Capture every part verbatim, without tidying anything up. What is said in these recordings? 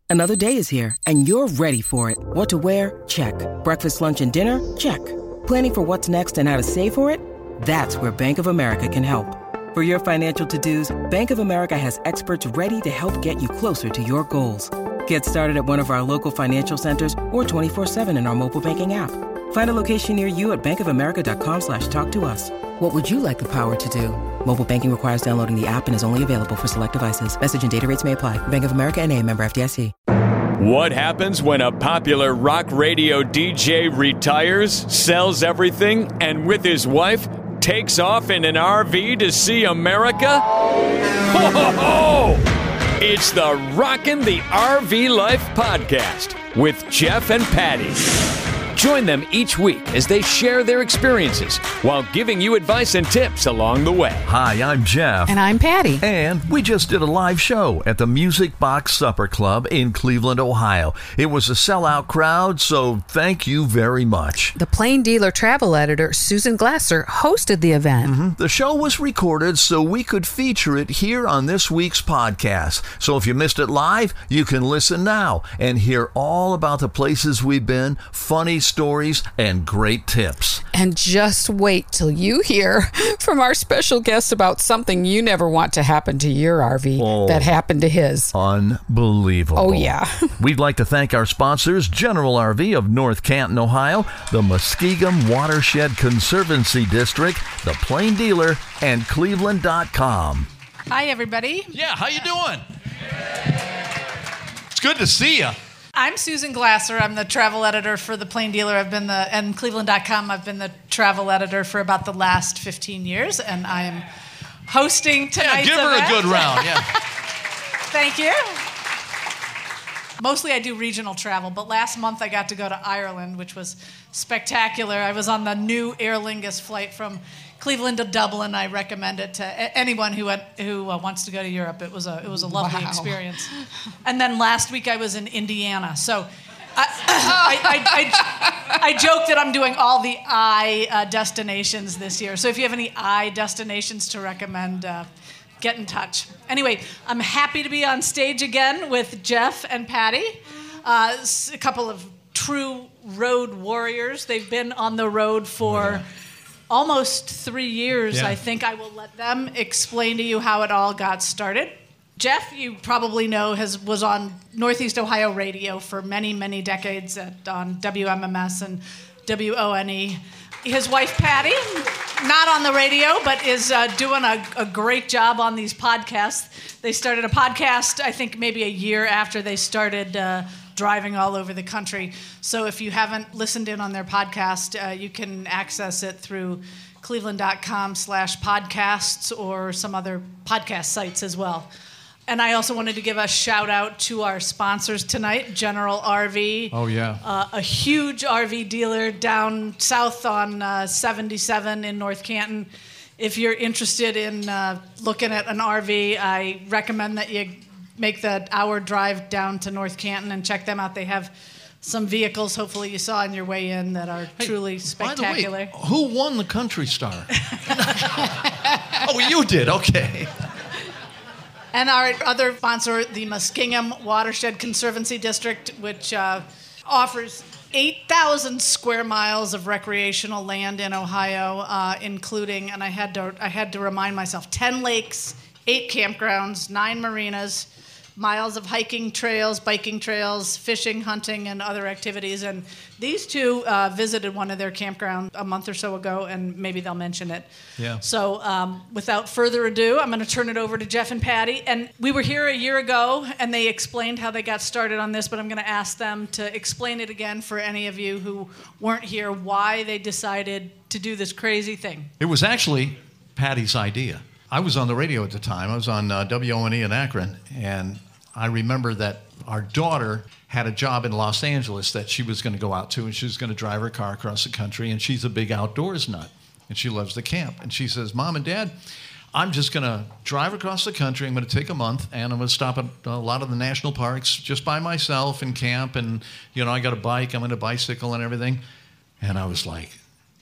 Another day is here, and you're ready for it. What to wear? Check. Breakfast, lunch, and dinner? Check. Planning for what's next and how to save for it? That's where Bank of America can help. For your financial to-dos, Bank of America has experts ready to help get you closer to your goals. Get started at one of our local financial centers or twenty-four seven in our mobile banking app. Find a location near you at bankofamerica.com slash talk to us. What would you like the power to do? Mobile banking requires downloading the app and is only available for select devices. Message and data rates may apply. Bank of America N A, member F D I C. What happens when a popular rock radio D J retires, sells everything, and with his wife takes off in an R V to see America? Ho, ho, ho! It's the Rockin' the R V Life podcast with Jeff and Patty. Join them each week as they share their experiences while giving you advice and tips along the way. Hi, I'm Jeff. And I'm Patty. And we just did a live show at the Music Box Supper Club in Cleveland, Ohio. It was a sellout crowd, so thank you very much. The Plain Dealer travel editor, Susan Glasser, hosted the event. Mm-hmm. The show was recorded so we could feature it here on this week's podcast. So if you missed it live, you can listen now and hear all about the places we've been, funny stories, and great tips. And just wait till you hear from our special guest about something you never want to happen to your R V oh, that happened to his. Unbelievable. Oh, yeah. We'd like to thank our sponsors, General R V of North Canton, Ohio, the Muskegum Watershed Conservancy District, the Plain Dealer, and Cleveland dot com. Hi, everybody. Yeah, how you doing? It's good to see you. I'm Susan Glasser. I'm the travel editor for the Plain Dealer. I've been the and Cleveland dot com. I've been the travel editor for about the last fifteen years, and I am hosting tonight's Yeah, give her event. a good round. Yeah. Thank you. Mostly I do regional travel, but last month I got to go to Ireland, which was spectacular. I was on the new Aer Lingus flight from Cleveland to Dublin. I recommend it to anyone who went, who uh, wants to go to Europe. It was a it was a lovely Wow. experience. And then last week I was in Indiana. So I I, I, I, I joke that I'm doing all the I uh, destinations this year. So if you have any I destinations to recommend, uh, get in touch. Anyway, I'm happy to be on stage again with Jeff and Patty, uh, a couple of true road warriors. They've been on the road for Oh, yeah. almost three years. Yeah. I think I will let them explain to you how it all got started. Jeff, you probably know, has was on Northeast Ohio radio for many, many decades at, on W M M S and W O N E. His wife, Patty, not on the radio, but is uh, doing a, a great job on these podcasts. They started a podcast, I think, maybe a year after they started uh, driving all over the country. So if you haven't listened in on their podcast, uh, you can access it through cleveland dot com slash podcasts or some other podcast sites as well. And I also wanted to give a shout out to our sponsors tonight, General R V. Oh, yeah. Uh, a huge R V dealer down south on uh, seventy-seven in North Canton. If you're interested in uh, looking at an R V, I recommend that you make the hour drive down to North Canton and check them out. They have some vehicles, hopefully you saw on your way in, that are Hey, truly spectacular. By the way, who won the Country Star? Oh, you did. Okay. And our other sponsor, the Muskegum Watershed Conservancy District, which uh, offers eight thousand square miles of recreational land in Ohio, uh, including, and I had to I had to remind myself, ten lakes, eight campgrounds, nine marinas, miles of hiking trails, biking trails, fishing, hunting, and other activities. And these two uh, visited one of their campgrounds a month or so ago, and maybe they'll mention it. Yeah. So um, without further ado, I'm going to turn it over to Jeff and Patty. And we were here a year ago, and they explained how they got started on this, but I'm going to ask them to explain it again for any of you who weren't here, why they decided to do this crazy thing. It was actually Patty's idea. I was on the radio at the time. I was on uh, W O N E in Akron, and I remember that our daughter had a job in Los Angeles that she was going to go out to, and she was going to drive her car across the country, and she's a big outdoors nut, and she loves the camp. And she says, Mom and Dad, I'm just going to drive across the country. I'm going to take a month, and I'm going to stop at a lot of the national parks just by myself and camp, and, you know, I got a bike. I'm going to bicycle and everything. And I was like,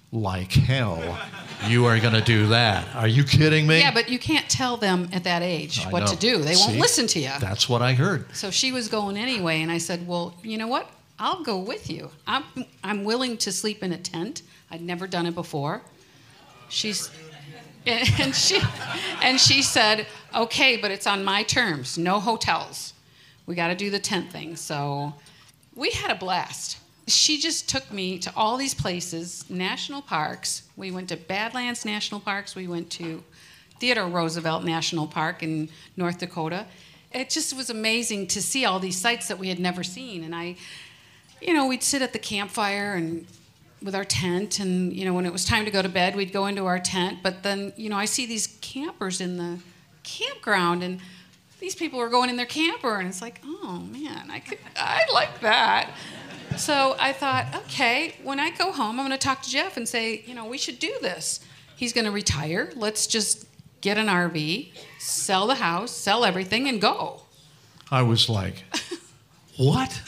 like hell you are going to do that. Are you kidding me? Yeah, but you can't tell them at that age I what know. to do. They won't See? listen to you. That's what I heard. So she was going anyway, and I said, well, you know what? I'll go with you. I'm, I'm willing to sleep in a tent. I'd never done it before. She's, and she, and she said, okay, but it's on my terms. No hotels. We got to do the tent thing. So we had a blast. She just took me to all these places, national parks. We went to Badlands National Parks. We went to Theodore Roosevelt National Park in North Dakota. It just was amazing to see all these sites that we had never seen. And I, you know, we'd sit at the campfire and with our tent, and, you know, when it was time to go to bed, we'd go into our tent. But then, you know, I see these campers in the campground, and these people are going in their camper, and it's like, oh, man, I could, I like that. So I thought, okay, when I go home, I'm going to talk to Jeff and say, you know, we should do this. He's going to retire. Let's just get an R V, sell the house, sell everything, and go. I was like, what?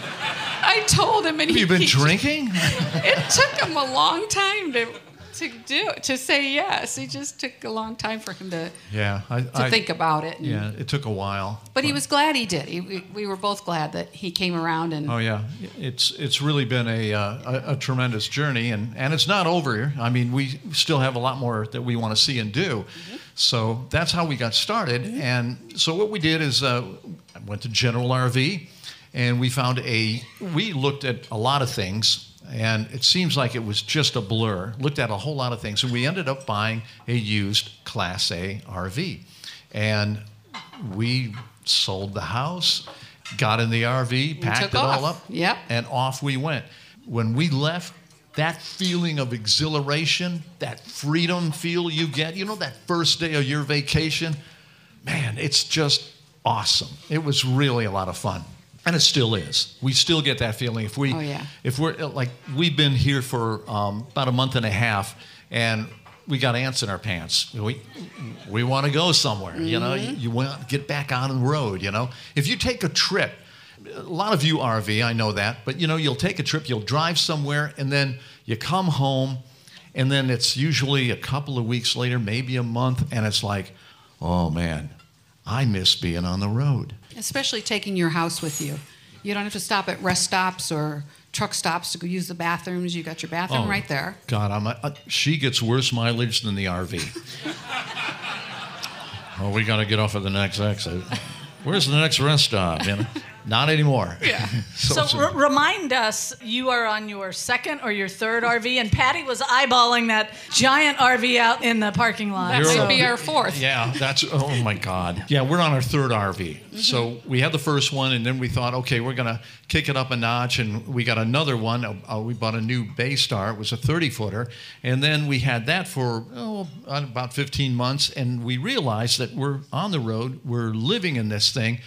I told him, and Have he, you been he, drinking? It took him a long time to to do to say yes. It just took a long time for him to Yeah, I, to I, think about it. And, Yeah, it took a while. but he was glad he did. He, we, we were both glad that he came around and. Oh yeah, it's it's really been a, uh, a a tremendous journey, and and it's not over. I mean, we still have a lot more that we want to see and do. Mm-hmm. So that's how we got started. Mm-hmm. And so what we did is uh, I went to General R V, and we found a. We looked at a lot of things. And it seems like it was just a blur. Looked at a whole lot of things. And we ended up buying a used Class A R V. And we sold the house, got in the R V, packed took it all off. up, Yep. and off we went. When we left, that feeling of exhilaration, that freedom feel you get, you know, that first day of your vacation, man, it's just awesome. It was really a lot of fun. And it still is. We still get that feeling. If we, Oh, yeah. if we're like, we've been here for um, about a month and a half, and we got ants in our pants. We, we want to go somewhere. Mm-hmm. You know, you, you want to get back on the road. You know, if you take a trip, a lot of you R V, I know that, but you know, you'll take a trip, you'll drive somewhere, and then you come home, and then it's usually a couple of weeks later, maybe a month, and it's like, oh man, I miss being on the road. Especially taking your house with you. You don't have to stop at rest stops or truck stops to go use the bathrooms. You got your bathroom Oh, right there. God, I'm a, uh, she gets worse mileage than the R V. Oh, we got to get off at the next exit. Where's the next rest stop? You know? Not anymore. Yeah. so So r- remind us, you are on your second or your third R V, and Patty was eyeballing that giant R V out in the parking lot. That You're might a- be our fourth. Yeah, that's, oh my God. Yeah, we're on our third R V. Mm-hmm. So we had the first one, and then we thought, okay, we're going to kick it up a notch, and we got another one. Uh, we bought a new Baystar. It was a thirty-footer. And then we had that for, oh, about fifteen months, and we realized that we're on the road, we're living in this thing.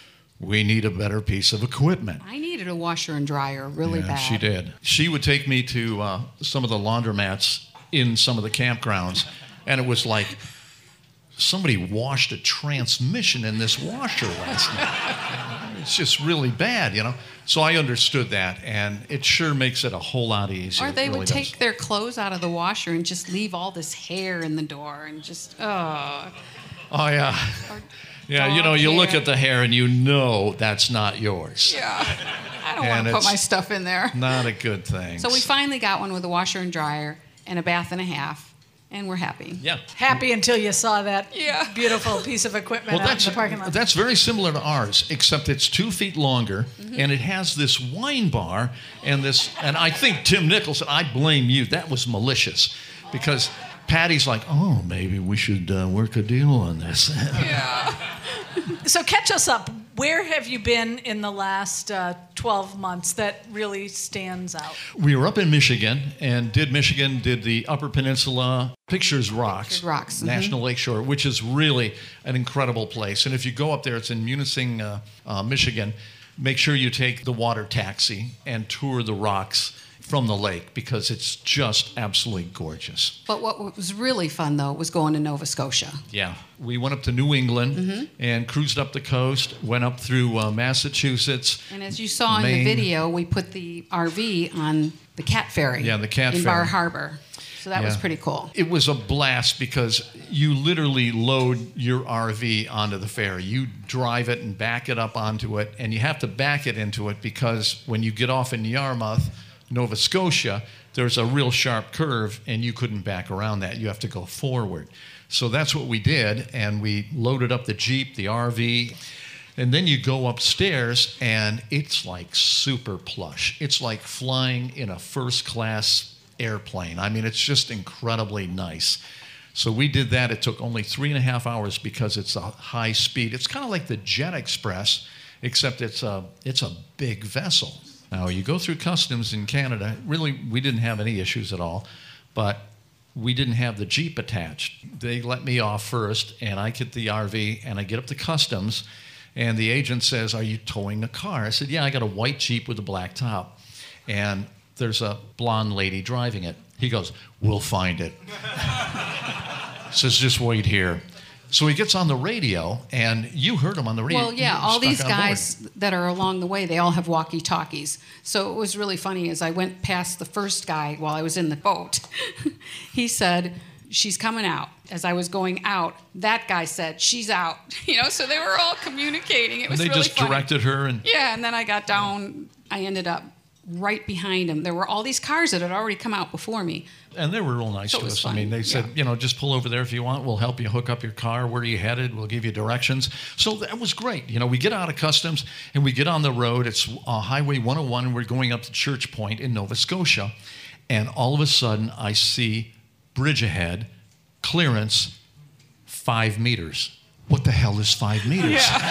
We need a better piece of equipment. I needed a washer and dryer really Yeah, bad. she did. She would take me to uh, some of the laundromats in some of the campgrounds, and it was like somebody washed a transmission in this washer last night. It's just really bad, you know. So I understood that, and it sure makes it a whole lot easier. Or they It really would does. take their clothes out of the washer and just leave all this hair in the door and just, oh. Oh, yeah. Or Yeah, you know, dog you look hair. at the hair and you know that's not yours. Yeah. I don't And want to put it's my stuff in there. Not a good thing. So we finally got one with a washer and dryer and a bath and a half, and we're happy. Yeah. Happy until you saw that Yeah. beautiful piece of equipment Well, out that's in the parking lot. that's very similar to ours, except it's two feet longer, Mm-hmm. and it has this wine bar and this. And I think Tim Nicholson, I blame you. That was malicious, because Patty's like, oh, maybe we should uh, work a deal on this. Yeah. So catch us up. Where have you been in the last uh, twelve months that really stands out? We were up in Michigan and did Michigan, did the Upper Peninsula, Pictures Rocks, Pictured Rocks, mhm. National Lakeshore, which is really an incredible place. And if you go up there, it's in Munising, uh, uh, Michigan. Make sure you take the water taxi and tour the rocks from the lake, because it's just absolutely gorgeous. But what was really fun, though, was going to Nova Scotia. Yeah. We went up to New England Mm-hmm. and cruised up the coast, went up through uh, Massachusetts. And as you saw in Maine. the video, we put the R V on the Cat Ferry. Yeah, the Cat in Ferry. Bar Harbor. So that Yeah. was pretty cool. It was a blast because you literally load your R V onto the ferry. You drive it and back it up onto it, and you have to back it into it because when you get off in Yarmouth, Nova Scotia, there's a real sharp curve, and you couldn't back around that. You have to go forward. So that's what we did, and we loaded up the Jeep, the R V, and then you go upstairs, and it's like super plush. It's like flying in a first-class airplane. I mean, it's just incredibly nice. So we did that. It took only three and a half hours because it's a high speed. It's kind of like the Jet Express, except it's a, it's a big vessel. Now, you go through customs in Canada. Really, we didn't have any issues at all, but we didn't have the Jeep attached. They let me off first, and I get the R V, and I get up to customs, and the agent says, "Are you towing a car?" I said, "Yeah, I got a white Jeep with a black top, and there's a blonde lady driving it." He goes, "We'll find it." Says, "Just wait here." So he gets on the radio, and you heard him on the radio. Well, yeah, You all stuck these on guys board. that are along the way, they all have walkie-talkies. So it was really funny as I went past the first guy while I was in the boat. He said, "She's coming out." As I was going out, that guy said, "She's out." You know, so they were all communicating. It was And they really just funny. directed her, and Yeah, and then I got down. I ended up right behind him. There were all these cars that had already come out before me. and they were real nice So it to was us. fun, I mean, they said, yeah. you know, just pull over there if you want. We'll help you hook up your car. Where are you headed? We'll give you directions. So that was great. You know, we get out of customs and we get on the road. It's uh, Highway one oh one, and we're going up to Church Point in Nova Scotia. And all of a sudden, I see bridge ahead, clearance, five meters. What the hell is five meters?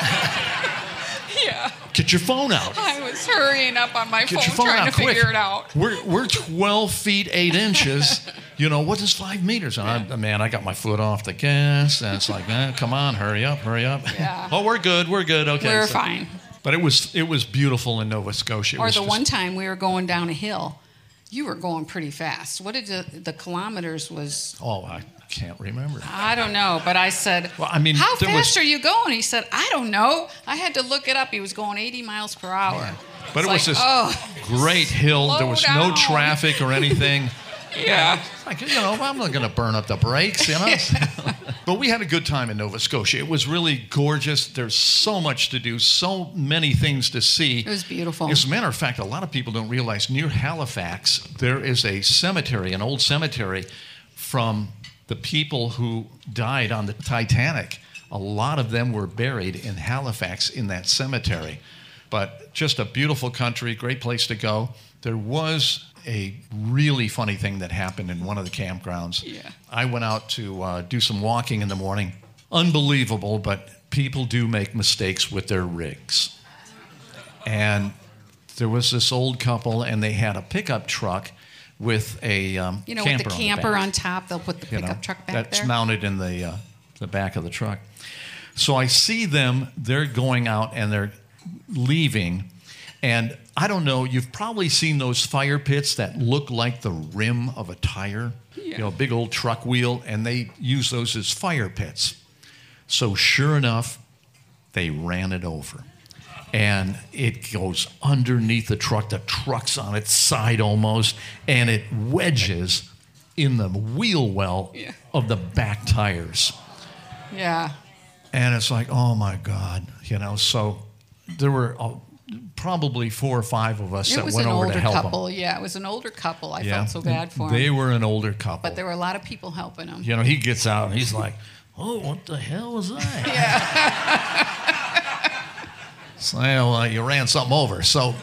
Yeah. Get your phone out. I was hurrying up on my Get phone, your phone trying out to quick. figure it out. We're we're twelve feet eight inches. You know, what is five meters? And I, man, I got my foot off the gas, and it's like, eh, come on, hurry up, hurry up. Yeah. Oh, we're good, we're good. Okay, We're so- fine. But it was it was beautiful in Nova Scotia. It Or was the just- one time we were going down a hill, you were going pretty fast. What did the, the kilometers was? Oh, I can't remember. I don't know, but I said, Well, I mean, how there fast was- are you going? He said, I don't know. I had to look it up. He was going eighty miles per hour. But It's it was like, this oh, great hill. There slow was no down. traffic or anything. yeah. Like, you know, I'm not going to burn up the brakes, you know. But we had a good time in Nova Scotia. It was really gorgeous. There's so much to do, so many things to see. It was beautiful. As a matter of fact, a lot of people don't realize near Halifax, there is a cemetery, an old cemetery from the people who died on the Titanic. A lot of them were buried in Halifax in that cemetery. But just a beautiful country, great place to go. There was a really funny thing that happened in one of the campgrounds. Yeah. I went out to uh, do some walking in the morning. Unbelievable, but people do make mistakes with their rigs. And there was this old couple, and they had a pickup truck with a um, You know, camper with the on camper back, on top, they'll put the you pickup know, truck back that's there. mounted in the uh, the back of the truck. So I see them. They're going out and they're leaving, and I don't know. You've probably seen those fire pits that look like the rim of a tire. Yeah. You know, a big old truck wheel, and they use those as fire pits. So sure enough, they ran it over. And it goes underneath the truck. The truck's on its side almost, and it wedges in the wheel well Yeah. of the back tires. Yeah. And it's like, oh my God, you know. So there were uh, probably four or five of us It that was went an over older to help couple. them. Yeah, it was an older couple. I Yeah. felt so bad for They them. were an older couple. But there were a lot of people helping them. You know, he gets out and he's like, oh, what the hell was that? So, well, uh, you ran something over. So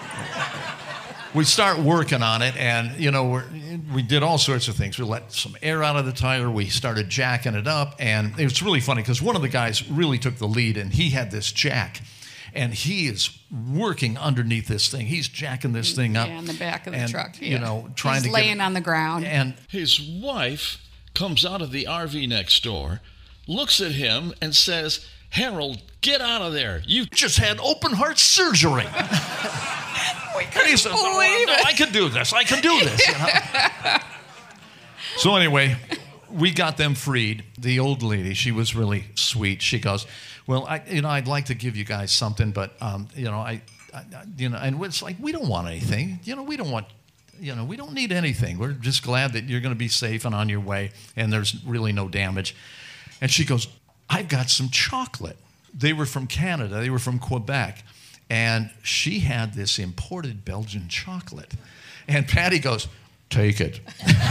we start working on it, and, you know, we're, we did all sorts of things. We let some air out of the tire. We started jacking it up, and it was really funny because one of the guys really took the lead, and he had this jack. And he is working underneath this thing. He's jacking this thing up. Yeah, in the back of the and, truck. You yeah. know, trying He's to laying get, on the ground. And His wife comes out of the R V next door, looks at him, and says, Harold, get out of there. You just had open heart surgery. we And he said, no, believe no, it. I can do this. I can do this. You know? So anyway, we got them freed. The old lady, she was really sweet. She goes, well, I, you know, I'd like to give you guys something, but, um, you know, I, I, you know, and it's like, we don't want anything. You know, we don't want, you know, we don't need anything. We're just glad that you're going to be safe and on your way, and there's really no damage. And she goes, I've got some chocolate. They were from Canada. They were from Quebec. And she had this imported Belgian chocolate. And Patty goes, take it.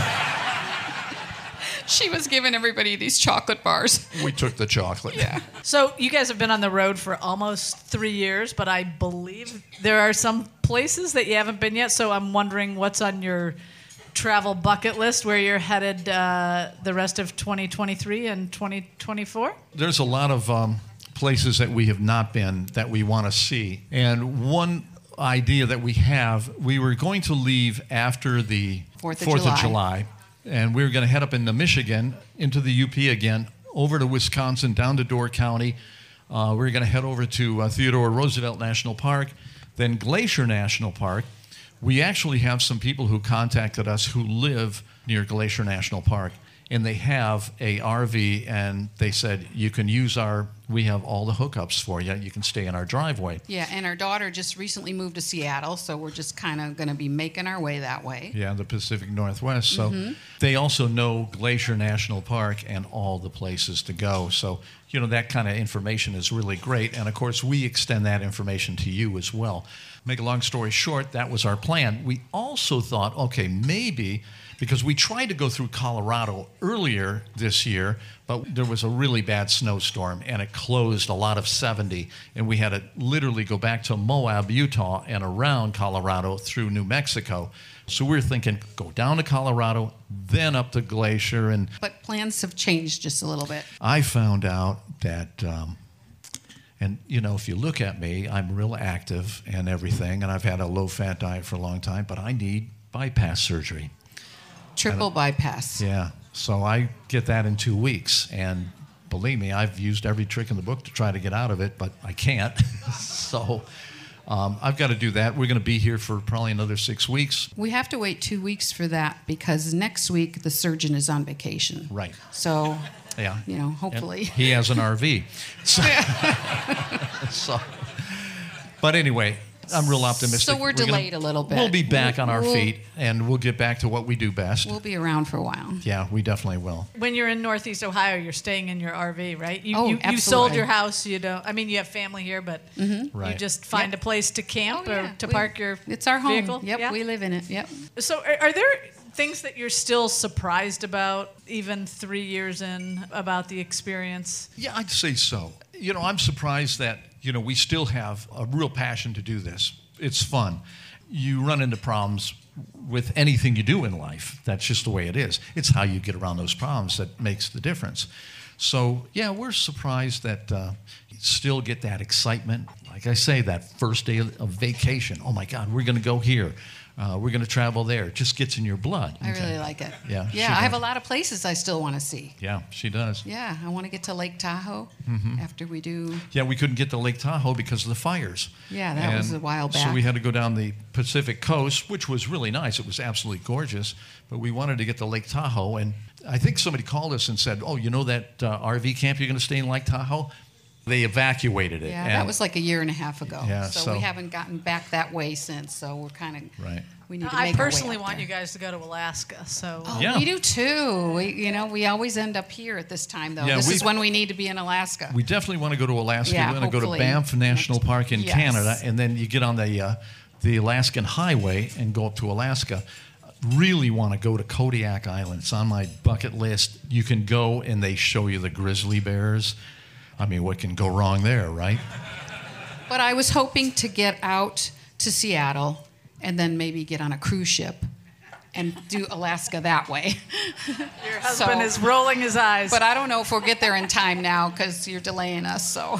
She was giving everybody these chocolate bars. We took the chocolate. Yeah. So you guys have been on the road for almost three years, but I believe there are some places that you haven't been yet. So I'm wondering what's on your travel bucket list, where you're headed uh, the rest of twenty twenty-three and twenty twenty-four? There's a lot of um, places that we have not been that we want to see. And one idea that we have, we were going to leave after the Fourth of Fourth July. of July, and we were going to head up into Michigan, into the U P again, over to Wisconsin, down to Door County. Uh, we were going to head over to uh, Theodore Roosevelt National Park, then Glacier National Park. We actually have some people who contacted us who live near Glacier National Park, and they have a R V, and they said, you can use our, we have all the hookups for you. You can stay in our driveway. Yeah, and our daughter just recently moved to Seattle, so we're just kind of going to be making our way that way. Yeah, the Pacific Northwest. So Mm-hmm. they also know Glacier National Park and all the places to go. So, you know, that kind of information is really great. And, of course, we extend that information to you as well. Make a long story short, that was our plan. We also thought, okay, maybe, because we tried to go through Colorado earlier this year, but there was a really bad snowstorm, and it closed a lot of seventy, and we had to literally go back to Moab, Utah, and around Colorado through New Mexico. So we were thinking, go down to Colorado, then up to Glacier. And But plans have changed just a little bit. I found out that, um, and, you know, if you look at me, I'm real active and everything, and I've had a low-fat diet for a long time, but I need bypass surgery. Triple bypass. Yeah, so I get that in two weeks, and believe me, I've used every trick in the book to try to get out of it, but I can't. so um, I've got to do that. We're going to be here for probably another six weeks. We have to wait two weeks for that because next week the surgeon is on vacation. Right. So, Yeah. you know, And hopefully. he has an R V. So, so, but anyway, I'm real optimistic. So we're gonna- delayed a little bit. We'll be back on our We'll- feet, and we'll get back to what we do best. We'll be around for a while. Yeah, we definitely will. When you're in Northeast Ohio, you're staying in your R V, right? You, Oh, you, you sold absolutely. your house. You don't. I mean, you have family here, but you Right. just find Yep. a place to camp Oh, or yeah. to We- park your It's our home. vehicle. Yep, Yeah? we live in it. Yep. So, are, are there things that you're still surprised about, even three years in, about the experience? Yeah, I'd say so. You know, I'm surprised that, you know, we still have a real passion to do this. It's fun. You run into problems with anything you do in life. That's just the way it is. It's how you get around those problems that makes the difference. So, yeah, we're surprised that uh, you still get that excitement. Like I say, that first day of vacation. Oh, my God, we're going to go here. Uh, we're going to travel there. It just gets in your blood. I Okay. really like it. Yeah, she Yeah, I have does. a lot of places I still want to see. Yeah, she does. Yeah, I want to get to Lake Tahoe Mm-hmm. after we do. Yeah, we couldn't get to Lake Tahoe because of the fires. Yeah, that was And a while So back. we had to go down the Pacific coast, which was really nice. It was absolutely gorgeous. But we wanted to get to Lake Tahoe. And I think somebody called us and said, oh, you know that uh, R V camp you're going to stay in Lake Tahoe? They evacuated it. Yeah, and that was like a year and a half ago. Yeah, so, so- we haven't gotten back that way since. So we're kind of Right. we need to I make our way personally up want there. you guys to go to Alaska. So, Oh, Yeah. we do too. We, you know, we always end up here at this time, though. Yeah, this we- is when we need to be in Alaska. We definitely want to go to Alaska. Yeah, we want to go to hopefully. Banff National Next- Park in yes. Canada, and then you get on the uh, the Alaskan Highway and go up to Alaska. Really want to go to Kodiak Island. It's on my bucket list. You can go and they show you the grizzly bears. I mean, what can go wrong there, right? But I was hoping to get out to Seattle and then maybe get on a cruise ship and do Alaska that way. your husband So- is rolling his eyes. But I don't know if we'll get there in time now because you're delaying us. So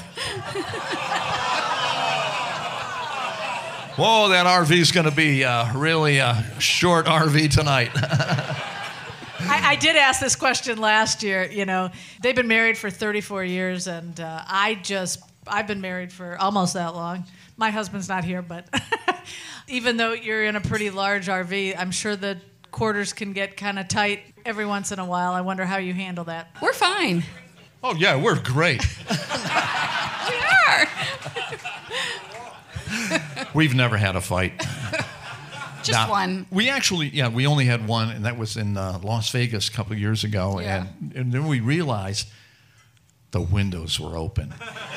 Whoa, that R V's going to be uh, really a short R V tonight. I, I did ask this question last year. You know, they've been married for thirty-four years, and uh, I just, I've been married for almost that long. My husband's not here, but even though you're in a pretty large R V, I'm sure the quarters can get kind of tight every once in a while. I wonder how you handle that. we're fine. Oh, yeah, we're great. We are. We've never had a fight. Just Now, one. We actually, yeah, we only had one, and that was in uh, Las Vegas a couple of years ago. Yeah. And, and then we realized the windows were open.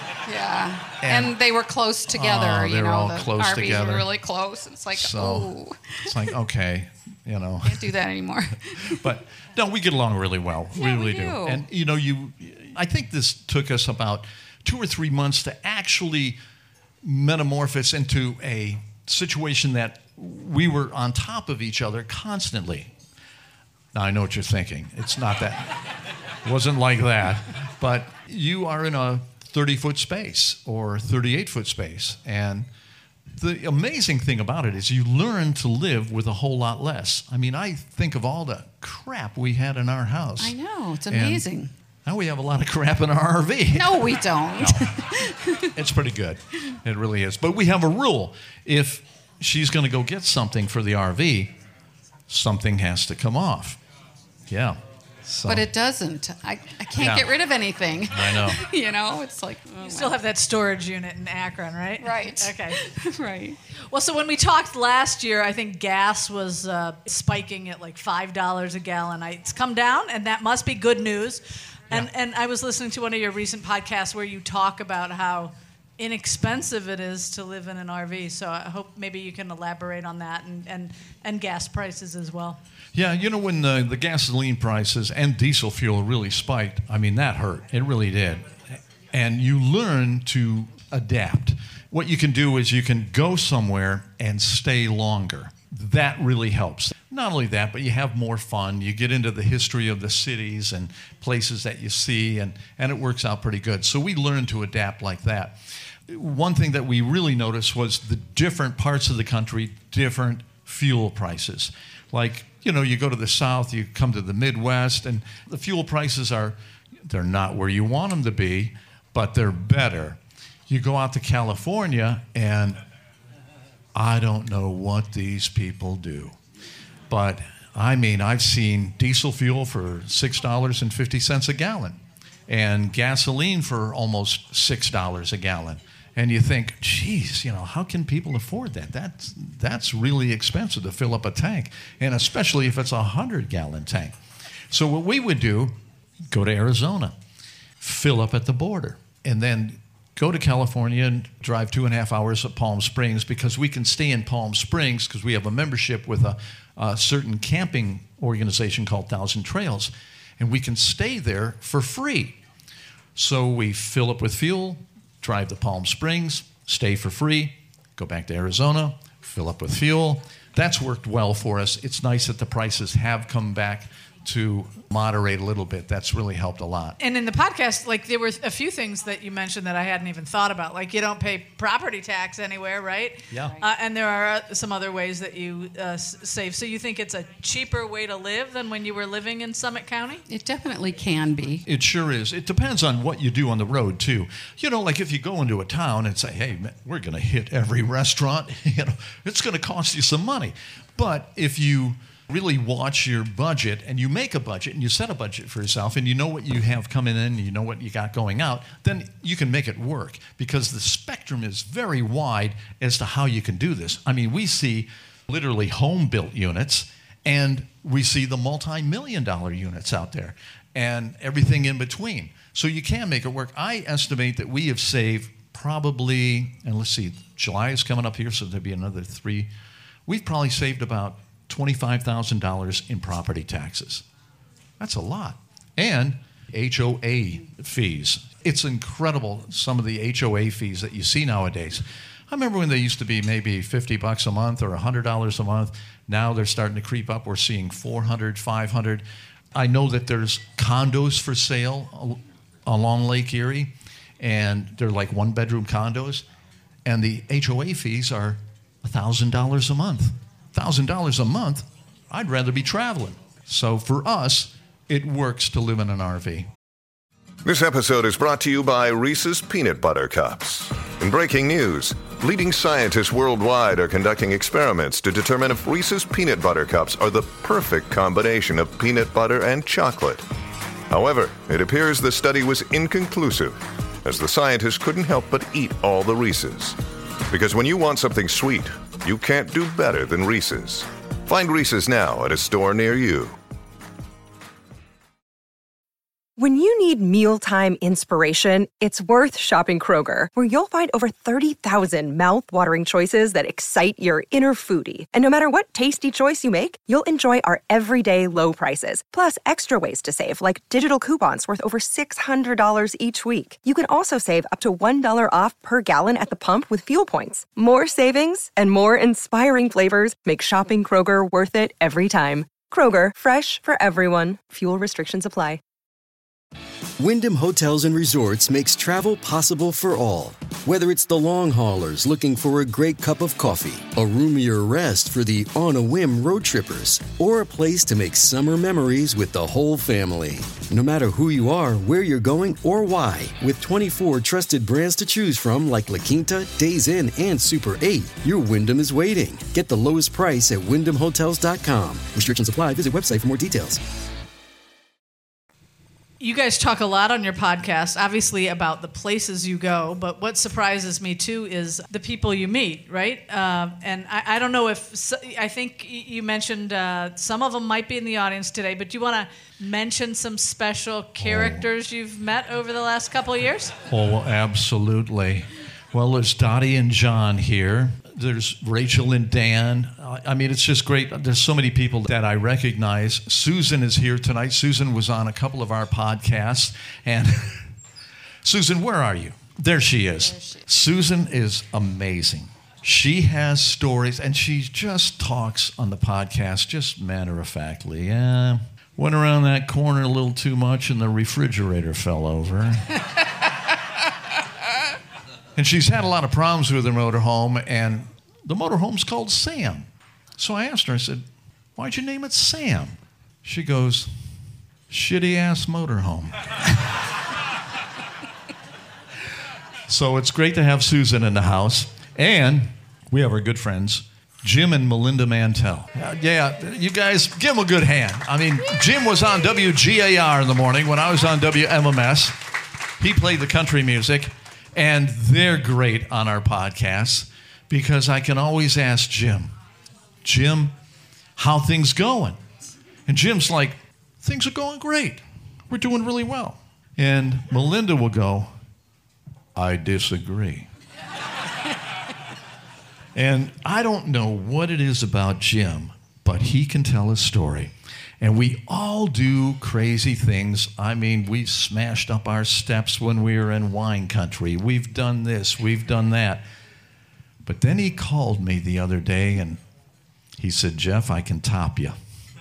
Yeah. And- And, they were close together. Oh, you they were know, all the close R Vs together. were really close. It's like, So oh, it's like, okay, you know. can't do that anymore. But no, we get along really well. Yeah, we we really do. And you know, you I think this took us about two or three months to actually metamorphose into a situation that we were on top of each other constantly. Now I know what you're thinking. It's not that. It wasn't like that. But you are in a thirty-foot space or thirty-eight-foot space, and the amazing thing about it is you learn to live with a whole lot less. I mean, I think of all the crap we had in our house. I know. It's And amazing. now we have a lot of crap in our R V. No, we don't. It's pretty good. It really is. But we have a rule. If she's going to go get something for the R V, something has to come off. Yeah. So, But it doesn't. I, I can't Yeah. get rid of anything. I know. You know, it's like, oh, You still well. have that storage unit in Akron, right? Right. Okay. Right. Well, so when we talked last year, I think gas was uh, spiking at like five dollars a gallon. I, it's come down, and that must be good news. And Yeah. and I was listening to one of your recent podcasts where you talk about how inexpensive it is to live in an R V. So I hope maybe you can elaborate on that and, and, and gas prices as well. Yeah, you know, when the, the gasoline prices and diesel fuel really spiked, I mean, that hurt. It really did. And you learn to adapt. What you can do is you can go somewhere and stay longer. That really helps. Not only that, but you have more fun. You get into the history of the cities and places that you see, and, and it works out pretty good. So we learned to adapt like that. One thing that we really noticed was the different parts of the country, different fuel prices. Like, you know, you go to the South, you come to the Midwest, and the fuel prices are, they're not where you want them to be, but they're better. You go out to California, and I don't know what these people do. But, I mean, I've seen diesel fuel for six dollars and fifty cents a gallon and gasoline for almost six dollars a gallon. And you think, geez, you know, how can people afford that? That's, that's really expensive to fill up a tank, and especially if it's a hundred-gallon tank. So what we would do, go to Arizona, fill up at the border, and then go to California and drive two and a half hours at Palm Springs, because we can stay in Palm Springs because we have a membership with a, a certain camping organization called Thousand Trails, and we can stay there for free. So we fill up with fuel, drive to Palm Springs, stay for free, go back to Arizona, fill up with fuel. That's worked well for us. It's nice that the prices have come back to moderate a little bit. That's really helped a lot. And in the podcast, like, there were a few things that you mentioned that I hadn't even thought about. Like, you don't pay property tax anywhere, right? Yeah. Uh, and there are uh, some other ways that you uh, s- save. So you think it's a cheaper way to live than when you were living in Summit County? It definitely can be. It sure is. It depends on what you do on the road, too. You know, like if you go into a town and say, hey, man, we're going to hit every restaurant, you know, it's going to cost you some money. But if you really watch your budget and you make a budget and you set a budget for yourself and you know what you have coming in and you know what you got going out, then you can make it work, because the spectrum is very wide as to how you can do this. I mean, we see literally home-built units, and we see the multi-million dollar units out there and everything in between. So you can make it work. I estimate that we have saved probably, and let's see, July is coming up here, so there'll be another three. We've probably saved about twenty-five thousand dollars in property taxes. That's a lot. And H O A fees. It's incredible, some of the H O A fees that you see nowadays. I remember when they used to be maybe fifty bucks a month or one hundred dollars a month. Now they're starting to creep up. We're seeing four hundred, five hundred. I know that there's condos for sale along Lake Erie, and they're like one-bedroom condos, and the H O A fees are one thousand dollars a month. one thousand dollars a month, I'd rather be traveling. So for us, it works to live in an R V. This episode is brought to you by Reese's Peanut Butter Cups. In breaking news, leading scientists worldwide are conducting experiments to determine if Reese's Peanut Butter Cups are the perfect combination of peanut butter and chocolate. However, it appears the study was inconclusive, as the scientists couldn't help but eat all the Reese's. Because when you want something sweet, you can't do better than Reese's. Find Reese's now at a store near you. When you need mealtime inspiration, it's worth shopping Kroger, where you'll find over thirty thousand mouth-watering choices that excite your inner foodie. And no matter what tasty choice you make, you'll enjoy our everyday low prices, plus extra ways to save, like digital coupons worth over six hundred dollars each week. You can also save up to one dollar off per gallon at the pump with fuel points. More savings and more inspiring flavors make shopping Kroger worth it every time. Kroger, fresh for everyone. Fuel restrictions apply. Wyndham Hotels and Resorts makes travel possible for all. Whether it's the long haulers looking for a great cup of coffee, a roomier rest for the on-a-whim road trippers, or a place to make summer memories with the whole family. No matter who you are, where you're going, or why, with twenty-four trusted brands to choose from like La Quinta, Days Inn, and Super eight, your Wyndham is waiting. Get the lowest price at wyndham hotels dot com. Restrictions apply. Visit website for more details. You guys talk a lot on your podcast, obviously, about the places you go, but what surprises me, too, is the people you meet, right? Uh, and I, I don't know if, I think you mentioned uh, some of them might be in the audience today, but do you want to mention some special characters oh. you've met over the last couple of years? Oh, absolutely. Well, there's Dottie and John here. There's Rachel and Dan. I mean, it's just great. There's so many people that I recognize. Susan is here tonight. Susan was on a couple of our podcasts. And Susan, where are you? There she is. There she is. Susan is amazing. She has stories, and she just talks on the podcast just matter-of-factly. Yeah, went around that corner a little too much, and the refrigerator fell over. And she's had a lot of problems with her motorhome, and the motorhome's called Sam. So I asked her, I said, why'd you name it Sam? She goes, shitty-ass motorhome. So it's great to have Susan in the house. And we have our good friends, Jim and Melinda Mantell. Uh, yeah, you guys, give them a good hand. I mean, Jim was on W G A R in the morning when I was on W M M S. He played the country music. And they're great on our podcasts because I can always ask Jim, Jim, how things going? And Jim's like, things are going great. We're doing really well. And Melinda will go, I disagree. And I don't know what it is about Jim, but he can tell a story. And we all do crazy things. I mean, we smashed up our steps when we were in wine country. We've done this, we've done that. But then he called me the other day and he said, Jeff, I can top you.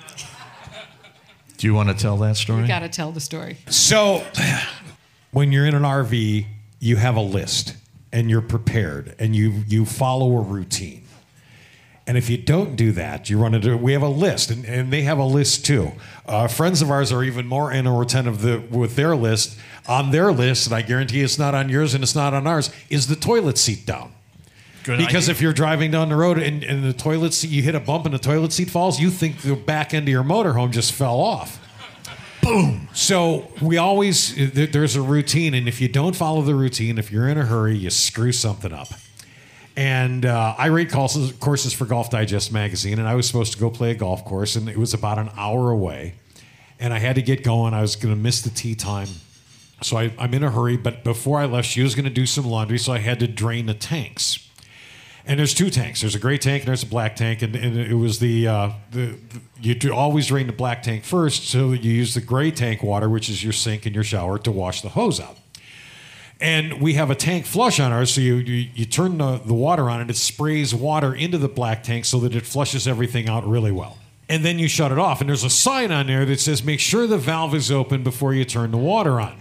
Do you want to tell that story? You got to tell the story. So when you're in an R V, you have a list and you're prepared and you, you follow a routine. And if you don't do that, you run into, we have a list, and, and they have a list too. Uh, friends of ours are even more inattentive the, with their list. On their list, and I guarantee it's not on yours and it's not on ours, is the toilet seat down. Good because idea. If you're driving down the road and, and the toilet seat, you hit a bump and the toilet seat falls, you think the back end of your motorhome just fell off. Boom. So we always, there's a routine, and if you don't follow the routine, if you're in a hurry, you screw something up. And uh, I rate courses, courses for Golf Digest magazine, and I was supposed to go play a golf course, and it was about an hour away. And I had to get going. I was going to miss the tee time. So I, I'm in a hurry, but before I left, she was going to do some laundry, so I had to drain the tanks. And there's two tanks. There's a gray tank and there's a black tank, and, and it was the, uh, the, the you do always drain the black tank first, so you use the gray tank water, which is your sink and your shower, to wash the hose out. And we have a tank flush on ours, so you, you, you turn the, the water on and it sprays water into the black tank so that it flushes everything out really well. And then you shut it off. And there's a sign on there that says, make sure the valve is open before you turn the water on.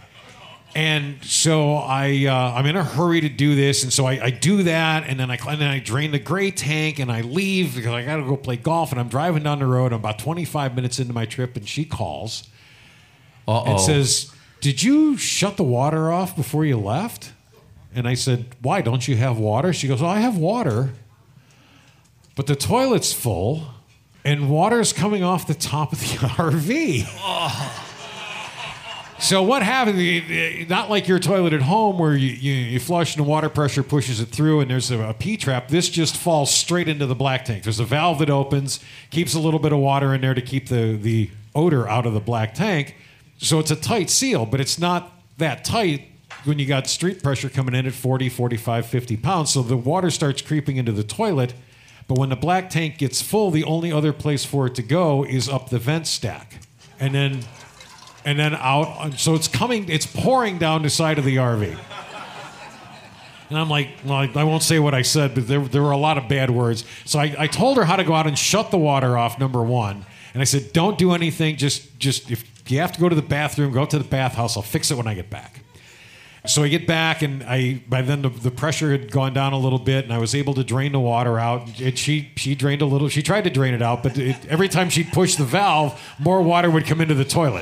And so I, uh, I'm in a hurry to do this. And so I, I do that, and then I, and then I drain the gray tank, and I leave because I got to go play golf. And I'm driving down the road. I'm about twenty-five minutes into my trip, and she calls Uh-oh. and says, did you shut the water off before you left? And I said, why, don't you have water? She goes, oh, I have water, but the toilet's full, and water's coming off the top of the R V. Oh. So what happened, not like your toilet at home where you, you, you flush and the water pressure pushes it through and there's a, a P-trap. This just falls straight into the black tank. There's a valve that opens, keeps a little bit of water in there to keep the, the odor out of the black tank. So it's a tight seal, but it's not that tight when you got street pressure coming in at forty, forty-five, fifty pounds. So the water starts creeping into the toilet. But when the black tank gets full, the only other place for it to go is up the vent stack. And then... And then out, so it's coming, it's pouring down the side of the R V. And I'm like, well, I won't say what I said, but there, there were a lot of bad words. So I, I told her how to go out and shut the water off, number one. And I said, don't do anything, just, just if you have to go to the bathroom, go to the bathhouse, I'll fix it when I get back. So I get back, and I by then the, the pressure had gone down a little bit, and I was able to drain the water out. It, she she drained a little. She tried to drain it out, but it, every time she'd push the valve, more water would come into the toilet.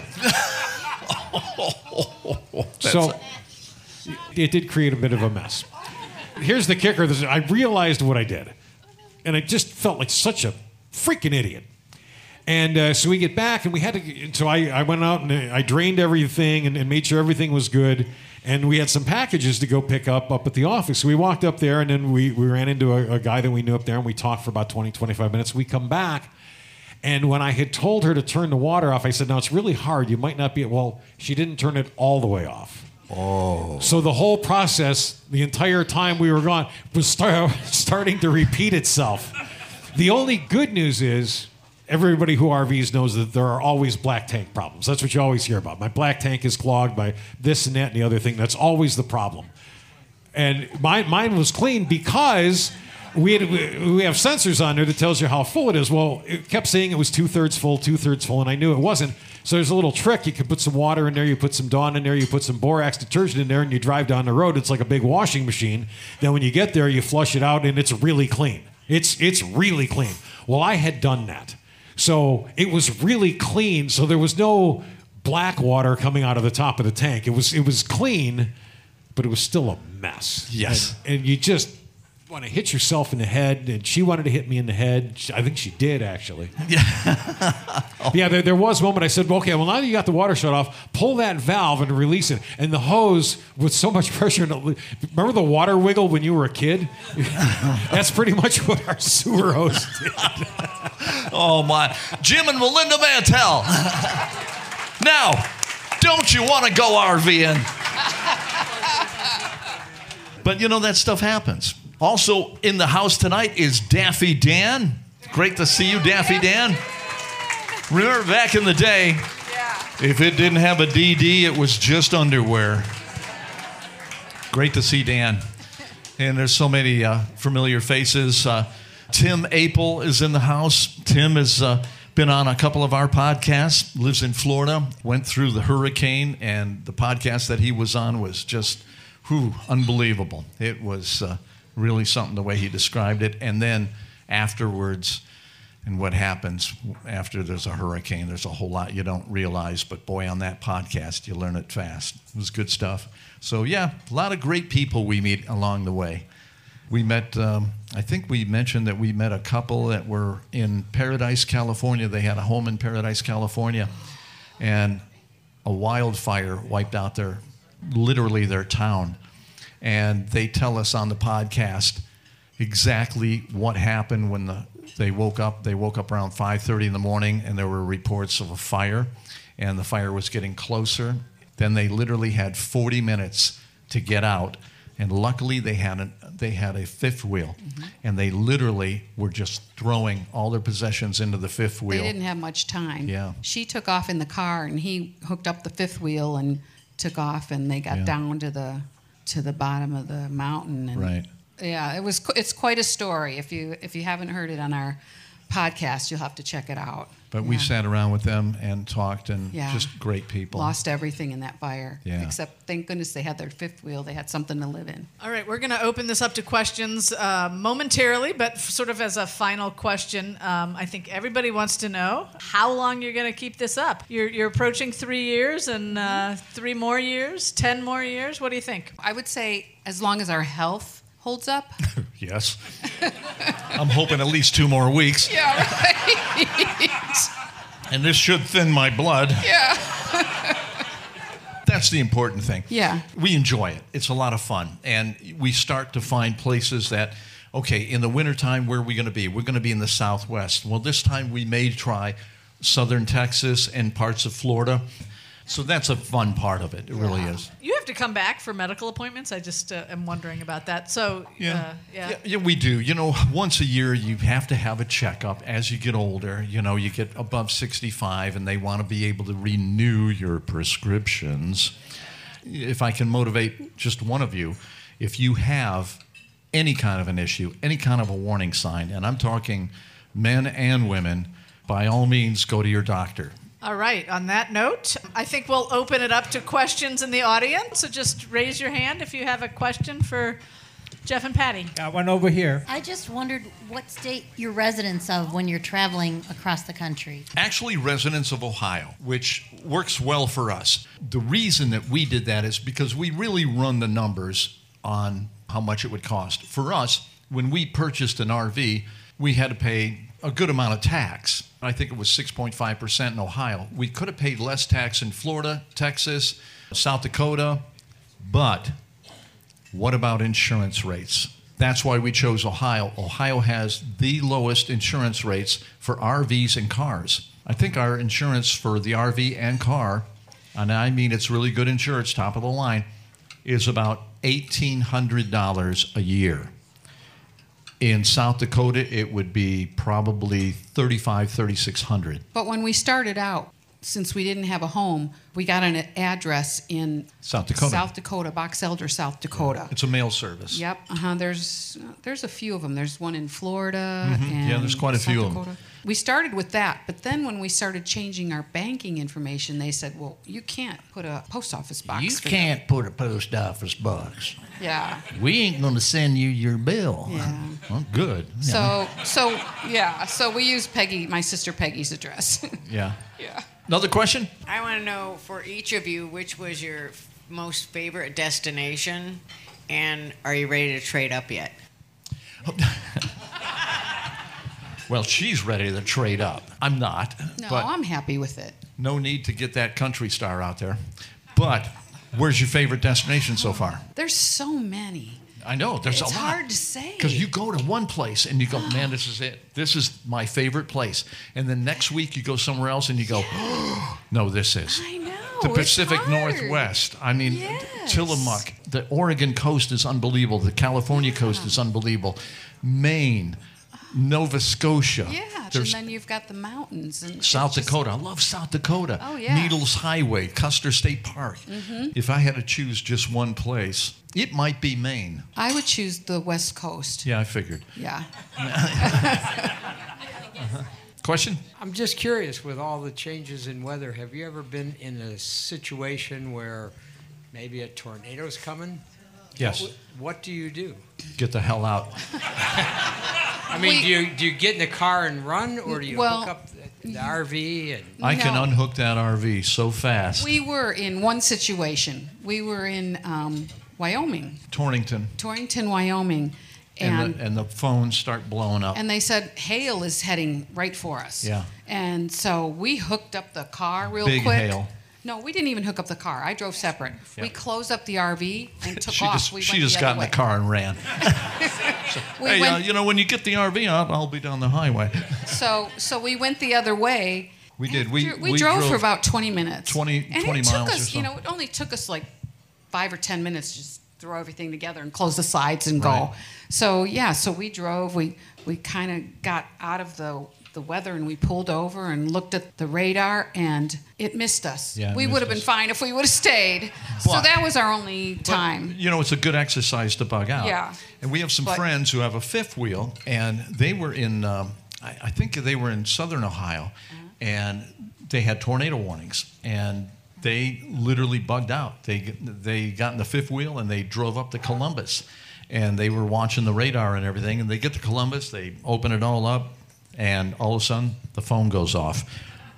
So it did create a bit of a mess. Here's the kicker. This, I realized what I did, and I just felt like such a freaking idiot. And uh, so we get back, and we had to. So I, I went out and I drained everything and, and made sure everything was good. And we had some packages to go pick up up at the office. So we walked up there, and then we, we ran into a, a guy that we knew up there, and we talked for about twenty, twenty-five minutes. We come back, and when I had told her to turn the water off, I said, "Now, it's really hard. You might not be..." Well, she didn't turn it all the way off. Oh. So the whole process, the entire time we were gone, was start, starting to repeat itself. The only good news is... Everybody who R Vs knows that there are always black tank problems. That's what you always hear about. My black tank is clogged by this and that and the other thing. That's always the problem. And mine, mine was clean because we had, we have sensors on there that tells you how full it is. Well, it kept saying it was two-thirds full, two-thirds full, and I knew it wasn't. So there's a little trick. You can put some water in there, you put some Dawn in there, you put some borax detergent in there, and you drive down the road. It's like a big washing machine. Then when you get there, you flush it out, and it's really clean. It's it's really clean. Well, I had done that. So it was really clean. So there was no black water coming out of the top of the tank. It was it was clean, but it was still a mess. Yes. And, and you just want to hit yourself in the head. And she wanted to hit me in the head. I think she did, actually. Yeah. oh. Yeah, there, there was one moment I said, well, okay, well, now that you got the water shut off, pull that valve and release it. And the hose, with so much pressure, remember the water wiggle when you were a kid? That's pretty much what our sewer hose did. Oh, my. Jim and Melinda Mantel. Now, don't you want to go RVing? But, you know, that stuff happens. Also in the house tonight is Daffy Dan. Great to see you, Daffy Dan. Remember back in the day, if it didn't have a D D, it was just underwear. Great to see Dan. And there's so many uh, familiar faces. Uh, Tim Apel is in the house. Tim has uh, been on a couple of our podcasts, lives in Florida, went through the hurricane, and the podcast that he was on was just, whew, unbelievable. It was uh, really something the way he described it. And then afterwards, and what happens after there's a hurricane, there's a whole lot you don't realize. But boy, on that podcast, you learn it fast. It was good stuff. So yeah, a lot of great people we meet along the way. We met, um, I think we mentioned that we met a couple that were in Paradise, California. They had a home in Paradise, California. And a wildfire wiped out their, literally their town. And they tell us on the podcast exactly what happened when the, they woke up. They woke up around five thirty in the morning, and there were reports of a fire, and the fire was getting closer. Then they literally had forty minutes to get out, and luckily they had a, they had a fifth wheel, mm-hmm. and they literally were just throwing all their possessions into the fifth wheel. They didn't have much time. Yeah. She took off in the car, and he hooked up the fifth wheel and took off, and they got Yeah. down to the to the bottom of the mountain. And Right. Yeah, it was. It's quite a story. If you if you haven't heard it on our podcast, you'll have to check it out. But yeah. we sat around with them and talked, and Yeah. just great people. Lost everything in that fire. Yeah. Except, thank goodness they had their fifth wheel. They had something to live in. All right, we're going to open this up to questions uh, momentarily, but f- sort of as a final question, um, I think everybody wants to know how long you're going to keep this up. You're, you're approaching three years and uh, three more years, ten more years. What do you think? I would say as long as our health holds up. Yes. I'm hoping at least two more weeks. Yeah, right. And this should thin my blood. Yeah. that's the important thing. Yeah. We enjoy it. It's a lot of fun. And we start to find places that, okay, in the wintertime, where are we going to be? We're going to be in the Southwest. Well, this time we may try southern Texas and parts of Florida. So that's a fun part of it. It really is. You have to come back for medical appointments. I just uh, am wondering about that. So, Yeah. Uh, yeah. yeah. Yeah, we do. You know, once a year you have to have a checkup as you get older. You know, you get above sixty-five and they want to be able to renew your prescriptions. If I can motivate just one of you, if you have any kind of an issue, any kind of a warning sign, and I'm talking men and women, by all means, go to your doctor. All right. On that note, I think we'll open it up to questions in the audience. So just raise your hand if you have a question for Jeff and Patty. Got one over here. I just wondered what state you're residents of when you're traveling across the country. Actually, residents of Ohio, which works well for us. The reason that we did that is because we really run the numbers on how much it would cost. For us, when we purchased an R V, we had to pay a good amount of tax. I think it was six point five percent in Ohio. We could have paid less tax in Florida, Texas, South Dakota, but what about insurance rates? That's why we chose Ohio. Ohio has the lowest insurance rates for R Vs and cars. I think our insurance for the R V and car, and I mean it's really good insurance, top of the line, is about eighteen hundred dollars a year. In South Dakota, it would be probably thirty-five, thirty-six hundred. But when we started out, since we didn't have a home, we got an address in South Dakota. South Dakota, Box Elder, South Dakota. It's a mail service. Yep. Uh-huh. There's there's a few of them. There's one in Florida. Mm-hmm. And Yeah, there's quite a South few of Dakota. them. We started with that, but then when we started changing our banking information, they said, "Well, you can't put a post office box." You for can't put a post office box. them." Yeah. We ain't going to send you your bill. Yeah. Well, good. So so yeah. So we use Peggy, my sister Peggy's address. Yeah. Yeah. Another question? I want to know for each of you, which was your f- most favorite destination, and are you ready to trade up yet? Well, she's ready to trade up. I'm not. No, but I'm happy with it. no need to get that country star out there. But where's your favorite destination so far? There's so many. I know, there's It's a lot. hard to say. Because you go to one place and you go, man, this is it. This is my favorite place. And then next week you go somewhere else and you go, oh, no, this is. I know. The it's Pacific hard. Northwest. I mean, Yes. Tillamook. The Oregon coast is unbelievable. The California coast is unbelievable. Maine, Nova Scotia. Yeah, There's and then you've got the mountains and South it's just- Dakota. I love South Dakota. Oh, yeah. Needles Highway, Custer State Park. Mhm. If I had to choose just one place, it might be Maine. I would choose the West Coast. Yeah, I figured. Yeah. Uh-huh. Question? I'm just curious, with all the changes in weather, have you ever been in a situation where maybe a tornado's coming? Yes. What, what do you do? Get the hell out. I mean, We- do you do you get in the car and run, or do you Well, hook up the, the R V and? I can No. unhook that R V so fast. We were in one situation. We were in um, Wyoming, Torrington. Torrington, Wyoming, And, and the, and the phones start blowing up. and they said hail is heading right for us. Yeah. And so we hooked up the car real Big quick. hail. No, we didn't even hook up the car. I drove separate. Yeah. We closed up the R V and took she off. just, we she went just the got other in the way. car and ran. We hey, went- uh, you know, when you get the R V out, I'll be down the highway. So so we went the other way. We did. We, we, drove, for about twenty minutes. twenty, and twenty it took miles us, or so. you know, it only took us like five or ten minutes to just throw everything together and close the sides and go. Right. So yeah, so we drove. We we kind of got out of the the weather and we pulled over and looked at the radar and it missed us. Yeah, it we would have missed been us. fine if we would have stayed. so But- that was our only But, time. you know, it's a good exercise to bug out. Yeah. And we have some But- friends who have a fifth wheel, and they were in, um, I, I think they were in southern Ohio, and they had tornado warnings, and they literally bugged out. They they got in the fifth wheel and they drove up to Columbus, and they were watching the radar and everything. And they get to Columbus, they open it all up, and all of a sudden the phone goes off.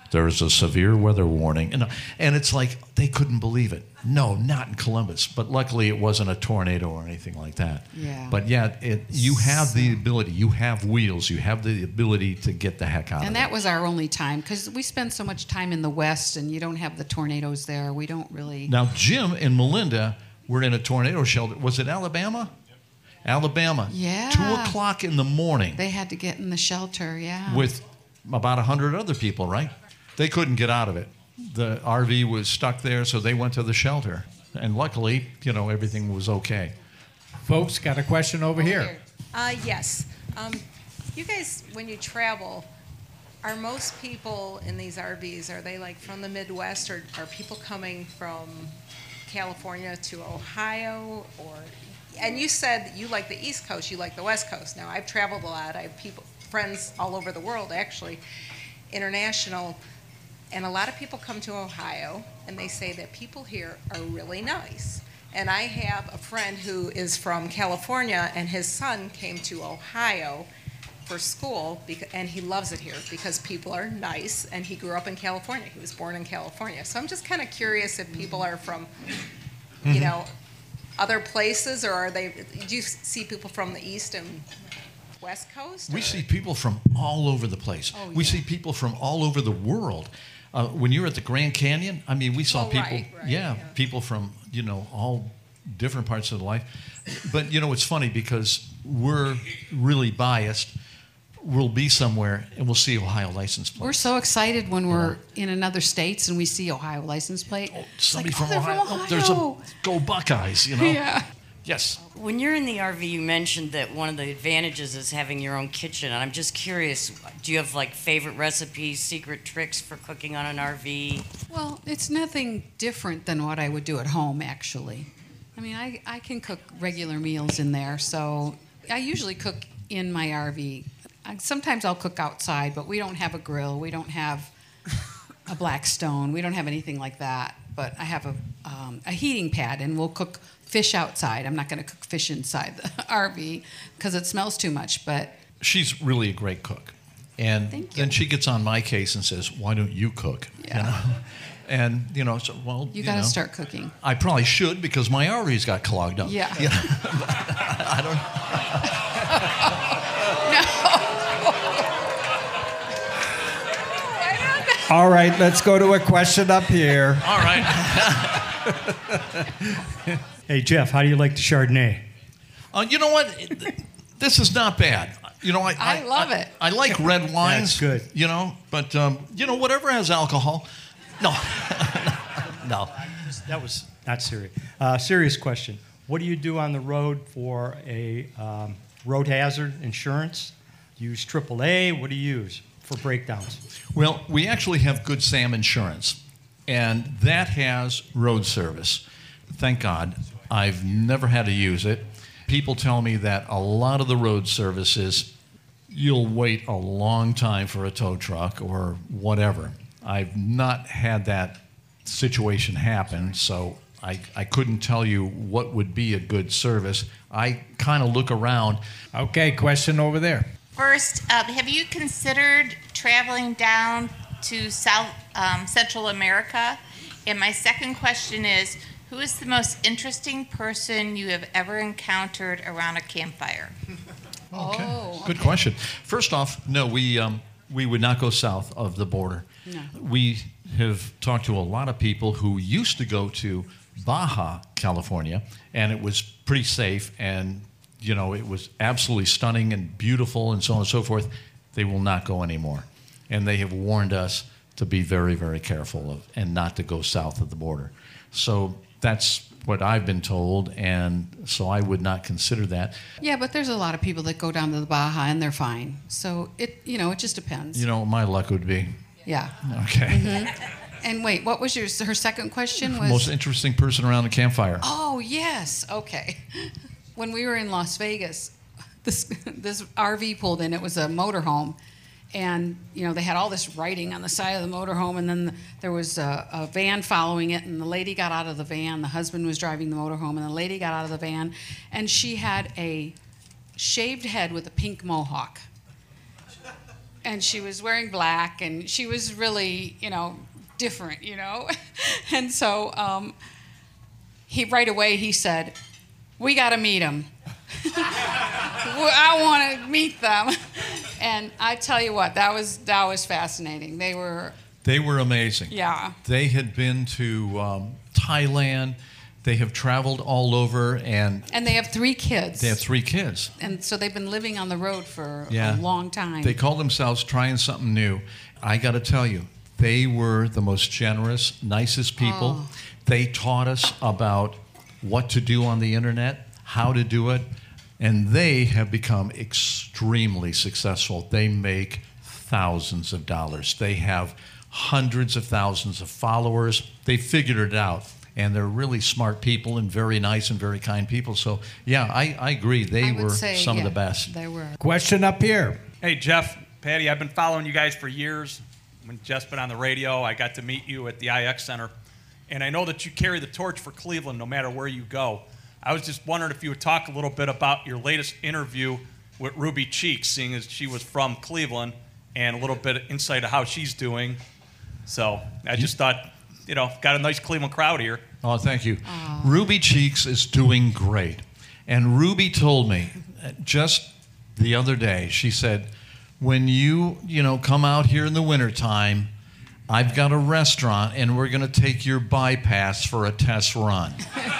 There's a severe weather warning. And, and it's like they couldn't believe it. No, not in Columbus. But luckily it wasn't a tornado or anything like that. Yeah. But yeah, it, you have the ability. You have wheels. You have the ability to get the heck out And of that it. was our only time, because we spend so much time in the West, and you don't have the tornadoes there. We don't really. Now, Jim and Melinda were in a tornado shelter. Was it Alabama? Alabama. Yeah. Two o'clock in the morning They had to get in the shelter, yeah. with about a hundred other people, right? They couldn't get out of it. The R V was stuck there, so they went to the shelter. And luckily, you know, everything was okay. Folks, got a question over here. Uh, yes. Um, you guys, when you travel, are most people in these R Vs, are they like from the Midwest, or are people coming from California to Ohio? Or, and you said you like the East Coast, you like the West Coast. Now, I've traveled a lot. I have people, friends all over the world, actually, international. And a lot of people come to Ohio, and they say that people here are really nice. And I have a friend who is from California, and his son came to Ohio for school, because, and he loves it here because people are nice, and he grew up in California. He was born in California. So I'm just kind of curious if people are from, you Mm-hmm. know, other places, or are they, do you see people from the East and West Coast? We or? see people from all over the place. Oh, We yeah. see people from all over the world. Uh, when you were at the Grand Canyon, I mean, we saw Oh, people, right, right, yeah, yeah. people from, you know, all different parts of life. But, you know, it's funny because we're really biased. We'll be somewhere and we'll see Ohio license plate. We're so excited when we're in another states and we see Ohio license plate. It's Somebody like, from, oh, they're Ohio. from Oh, there's a Ohio. Go Buckeyes, you know? Yeah. Yes. When you're in the R V, you mentioned that one of the advantages is having your own kitchen. And I'm just curious, do you have like favorite recipes, secret tricks for cooking on an R V? Well, it's nothing different than what I would do at home, actually. I mean, I, I can cook regular meals in there, so I usually cook in my R V. I, sometimes I'll cook outside, but we don't have a grill. We don't have a black stone. We don't have anything like that. But I have a, um, a heating pad, and we'll cook fish outside. I'm not going to cook fish inside the R V because it smells too much, but She's really a great cook. And Thank then she gets on my case and says, why don't you cook? Yeah. You know? And, you know, so, well, you you got to know, start cooking. I probably should because my R V's got clogged up. Yeah. You know? I don't All right, let's go to a question up here. All right. Hey, Jeff, how do you like the Chardonnay? Uh, you know what? It- This is not bad. You know, I I love it. I like red wines. That's good. You know, but um, you know, whatever has alcohol. No, no. That was not serious. Uh, serious question. What do you do on the road for a um, road hazard insurance? Do you use triple A? What do you use for breakdowns? Well, we actually have Good Sam Insurance, and that has road service. Thank God. I've never had to use it. People tell me that a lot of the road services, you'll wait a long time for a tow truck or whatever. I've not had that situation happen, so I, I couldn't tell you what would be a good service. I kind of look around. Okay, question over there. First, um, have you considered traveling down to South um, Central America? And my second question is, who is the most interesting person you have ever encountered around a campfire? Okay. Oh, Good question. First off, no, we um, we would not go south of the border. No. We have talked to a lot of people who used to go to Baja, California, and it was pretty safe, and you know it was absolutely stunning and beautiful, and so on and so forth. They will not go anymore, and they have warned us to be very, very careful of and not to go south of the border. So that's what I've been told, and so I would not consider that. Yeah, but there's a lot of people that go down to the Baja and they're fine. So it, you know, it just depends. You know what my luck would be? Yeah. Okay. Mhm. And wait, what was your her second question? Was Most interesting person around the campfire. Oh yes, okay. When we were in Las Vegas, this this R V pulled in. It was a motorhome, and you know they had all this writing on the side of the motorhome, and then there was a, a van following it, and the lady got out of the van. The husband was driving the motorhome, and the lady got out of the van, and she had a shaved head with a pink mohawk. and she was wearing black, and she was really, you know, different, you know. And so um, he right away he said, "We got to meet them. I want to meet them." And I tell you what, that was that was fascinating. They were They were amazing. Yeah. They had been to um, Thailand. They have traveled all over, and and they have three kids. they have three kids. And so they've been living on the road for Yeah. a long time. They call themselves trying something new. I got to tell you, they were the most generous, nicest people. Oh. They taught us about what to do on the internet, how to do it, and they have become extremely successful. They make thousands of dollars. They have hundreds of thousands of followers. They figured it out. And they're really smart people and very nice and very kind people. So, yeah, I, I agree. They I would were say, some yeah, of the best. They were. Question up here. Hey, Jeff, Patty, I've been following you guys for years. When Jeff's been on the radio, I got to meet you at the I X Center. And I know that you carry the torch for Cleveland no matter where you go. I was just wondering if you would talk a little bit about your latest interview with Ruby Cheeks, seeing as she was from Cleveland, and a little bit of insight of how she's doing. So I just thought, you know, got a nice Cleveland crowd here. Oh, thank you. Ruby Cheeks is doing great. And Ruby told me uh, just the other day, she said, when you, you know, come out here in the wintertime, I've got a restaurant and we're going to take your bypass for a test run.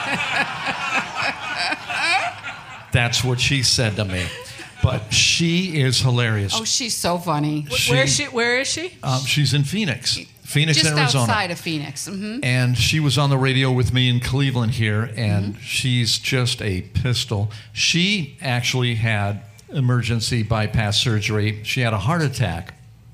That's what she said to me. But she is hilarious. Oh, she's so funny. She- Where is she? Where is she? Um, she's in Phoenix, Phoenix, Just Arizona. outside of Phoenix. hmm And she was on the radio with me in Cleveland here, and she's just a pistol. She actually had emergency bypass surgery. She had a heart attack,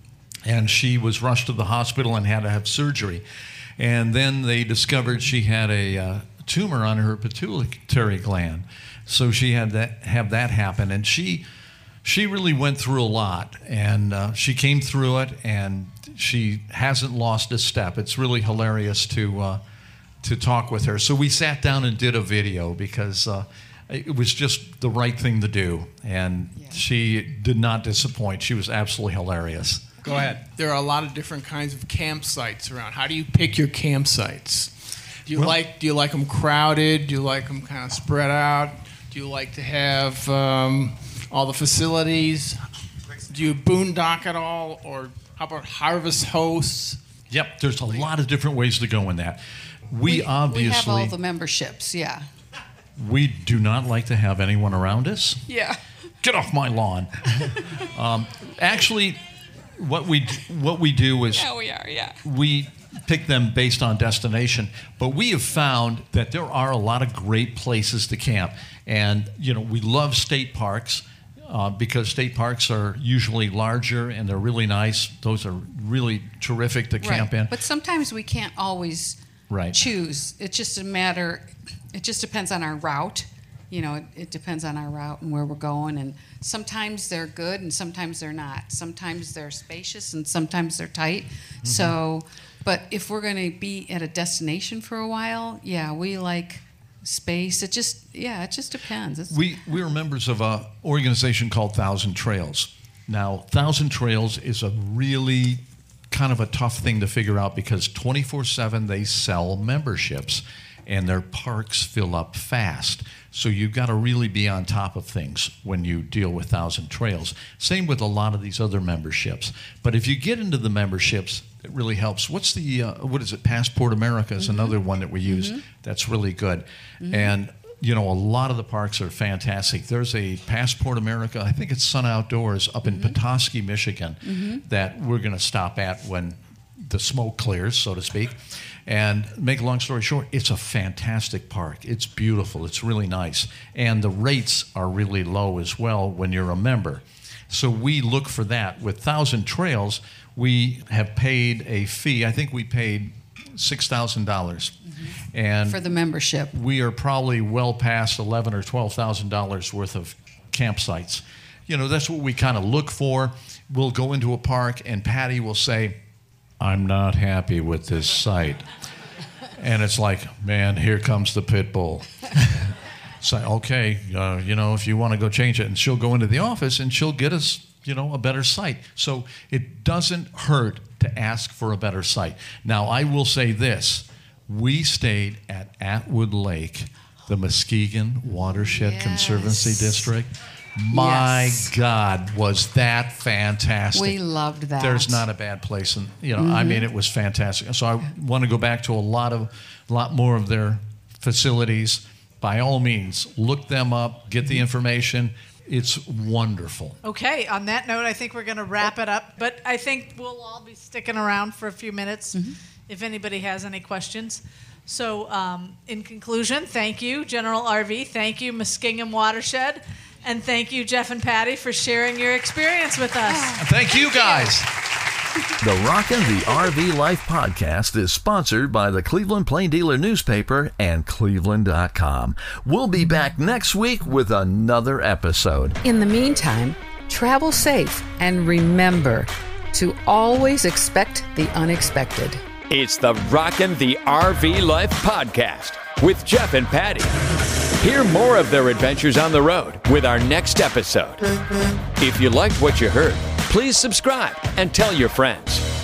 and she was rushed to the hospital and had to have surgery. And then they discovered she had a uh, tumor on her pituitary gland, so she had to have that happen. And she she really went through a lot, and uh, she came through it, and she hasn't lost a step. It's really hilarious to uh, to talk with her. So we sat down and did a video because uh, it was just the right thing to do, and she did not disappoint. She was absolutely hilarious. Go ahead. There are a lot of different kinds of campsites around. How do you pick your campsites? Do you Well- like do you like them crowded? Do you like them kind of spread out? Do you like to have um, all the facilities? Do you boondock at all, or how about harvest hosts? Yep, there's a lot of different ways to go in that. We, We obviously have all the memberships, yeah. we do not like to have anyone around us. Yeah. Get off my lawn. um, actually, what we what we do is Yeah, we are, yeah. we pick them based on destination, but we have found that there are a lot of great places to camp. And, you know, we love state parks uh, because state parks are usually larger and they're really nice. Those are really terrific to camp right. in. But sometimes we can't always Right. choose. It's just a matter, it just depends on our route. You know, it, it depends on our route and where we're going. And sometimes they're good and sometimes they're not. Sometimes they're spacious and sometimes they're tight. Mm-hmm. So, but if we're going to be at a destination for a while, yeah, we like space. It just, yeah, it just depends. It's, We we are members of an organization called Thousand Trails. Now, Thousand Trails is a really kind of a tough thing to figure out because twenty-four seven they sell memberships and their parks fill up fast. So you've got to really be on top of things when you deal with Thousand Trails. Same with a lot of these other memberships. But if you get into the memberships, it really helps. What's the, uh, what is it, Passport America is Mm-hmm. another one that we use that's really good. And, you know, a lot of the parks are fantastic. There's a Passport America, I think it's Sun Outdoors up in Petoskey, Michigan, Mhm. that we're going to stop at when the smoke clears, so to speak. And make a long story short, it's a fantastic park. It's beautiful. It's really nice. And the rates are really low as well when you're a member. So we look for that. With Thousand Trails, we have paid a fee. I think we paid six thousand dollars. And for the membership. we are probably well past eleven or twelve thousand dollars worth of campsites. You know, that's what we kind of look for. We'll go into a park and Patty will say, "I'm not happy with this site," and it's like, "Man, here comes the pit bull." Say, "Okay, uh, you know, if you want to go change it," and she'll go into the office and she'll get us you know, a better site. So it doesn't hurt to ask for a better site. Now, I will say this. We stayed at Atwood Lake, the Muskegon Watershed Yes. Conservancy District. My Yes. God, was that fantastic. We loved that. There's not a bad place. And, you know, I Mhm. mean, it was fantastic. So I want to go back to a lot of, a lot more of their facilities. By all means, look them up, get the information. It's wonderful. Okay, on that note, I think we're going to wrap it up. But I think we'll all be sticking around for a few minutes if anybody has any questions. So, um, in conclusion, thank you, General R V. Thank you, Muskingum Watershed. And thank you, Jeff and Patty, for sharing your experience with us. Thank you, guys. The Rockin' the R V Life podcast is sponsored by the Cleveland Plain Dealer newspaper and cleveland dot com. We'll be back next week with another episode. In the meantime, travel safe and remember to always expect the unexpected. It's the Rockin' the R V Life podcast with Jeff and Patty. Hear more of their adventures on the road with our next episode. If you liked what you heard, please subscribe and tell your friends.